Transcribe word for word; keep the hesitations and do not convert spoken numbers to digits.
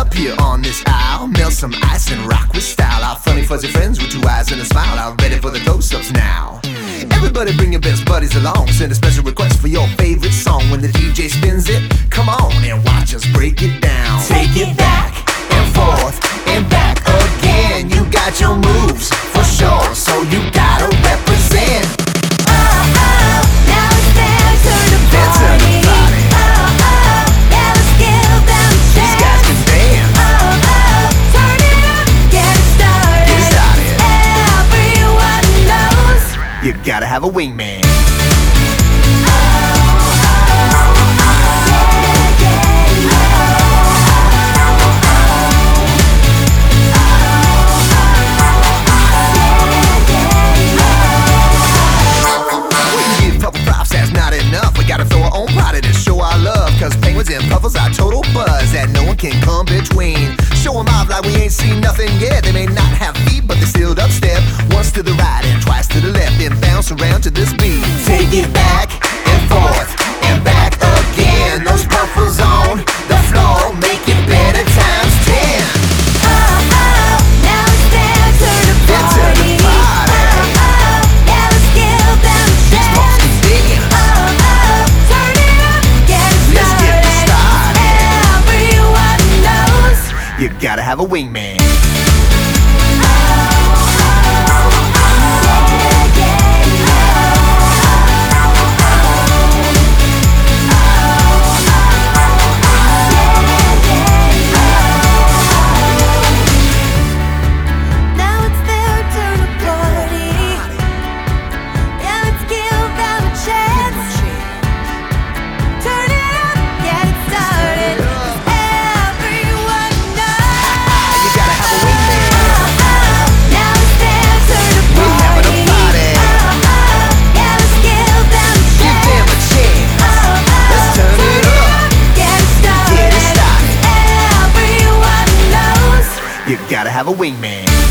up here on this aisle. Melt some ice and rock with style. Our funny fuzzy friends with two eyes and a smile are ready for the close-ups now. Everybody bring your best buddies along. Send a special request for your favorite song. When the D J spins it, come on and watch us break it down. Take it back and forth and back again. You got your moves for sure, so you gotta represent. Oh, oh, now it's their turn to Their turn to party. party. Oh, oh, yeah, let's give them a These chance. guys can dance. Oh, oh, turn it up, get it started. Get it started. Everyone knows. You gotta have a wingman. Gotta throw our own pride to show our love. Cause penguins and puffles are total buzz that no one can come between. Show them off like we ain't seen nothing yet. They may not have feet, but they still dubstep. Once to the right and twice to the left, then bounce around to this beat. Take it back and forth and back again. Those puffles on the floor make it better times ten. Oh, oh, now it's their turn to Their turn to party. party. Oh, oh, yeah, let's give them a These folks chance. can dance. Oh, oh, turn it up, get it Let's get it started. Everyone knows. You gotta have a wingman. Now it's their turn to party. Yeah, let's give them a chance. Turn it up, get it started. Everyone knows. You gotta have a wingman. Oh, oh, now it's their turn to We're having a party. party. Oh, oh, yeah, let's give them a Give them chance. a chance. Oh, oh, Let's turn it up. get it started. Get it started. Everyone knows. You gotta have a wingman.